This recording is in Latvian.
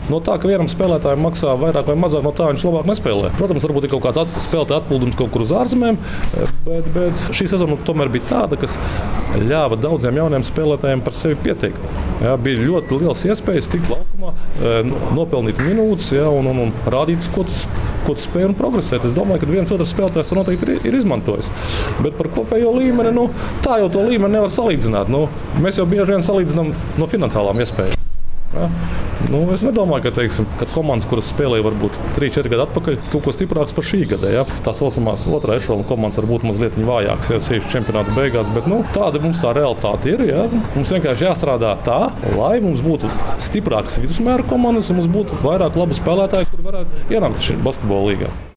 no tā, ka vienam spēlētājam maksā vairāk vai mazāk, no tā viņš labāk nespēlē. Protams, varbūt ir kaut kāds spēlētāju atpūtums kaut kur uz ārzemēm, bet šī sezona tomēr bija tāda, kas ļāva daudziem jauniem spēlētājiem par sevi pieteikt. Jā, bija ļoti liels iespējas tikt laukumā, nopelnīt minūtes, jā, un rādīt, ko tu spēj un progresēt. Es domāju, ka viens otrs spēlētājs to noteikti ir izmantojis. Bet par kopējo līmeni, tā jau to līmeni nevar salīdzināt. Mēs jau bieži vien salīdzinām no finansiālām iespējām. Ja? Es nedomāju, ka komandas, kuras spēlēja varbūt 3-4 gadu atpakaļ, kaut ko stiprāks par šī gada. Ja? Tā saucamās otrā ešalona komandas varbūt mazliet vājākas, ja sevišķi čempionāta beigās, bet tāda mums tā realitāte ir. Ja? Mums vienkārši jāstrādā tā, lai mums būtu stiprākas vidusmēra komandas un mums būtu vairāk labu spēlētāju, kuri varētu ienākt šī basketbola līgā.